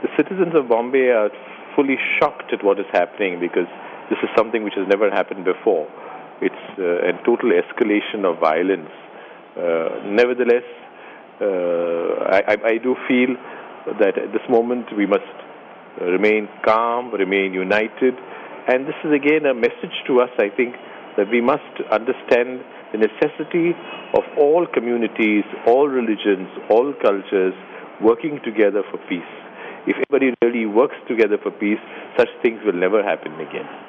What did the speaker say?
the citizens of Bombay are fully shocked at what is happening because this is something which has never happened before. It's a total escalation of violence. Nevertheless, I do feel that at this moment we must remain calm, remain united, and this is again a message to us, I think, that we must understand the necessity of all communities, all religions, all cultures working together for peace. If everybody really works together for peace, such things will never happen again.